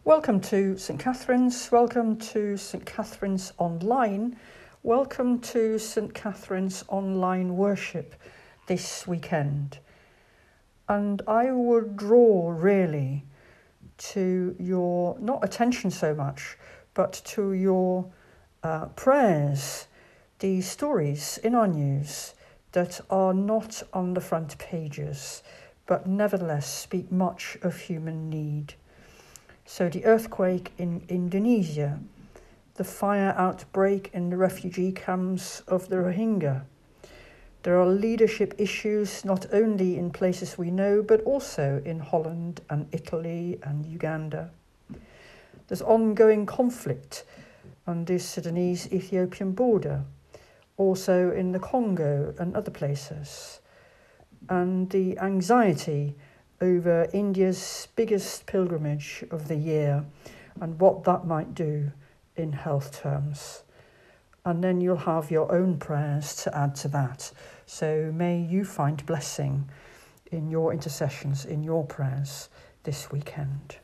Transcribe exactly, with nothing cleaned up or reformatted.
Welcome to St Catherine's, welcome to St Catherine's Online, welcome to St Catherine's Online Worship this weekend. And I would draw really to your, not attention so much, but to your uh, prayers, these stories in our news that are not on the front pages, but nevertheless speak much of human need. So the earthquake in Indonesia, the fire outbreak in the refugee camps of the Rohingya. There are leadership issues not only in places we know, but also in Holland and Italy and Uganda. There's ongoing conflict on the Sudanese-Ethiopian border, also in the Congo and other places. And the anxiety over India's biggest pilgrimage of the year and what that might do in health terms. And then you'll have your own prayers to add to that. So may you find blessing in your intercessions, in your prayers this weekend.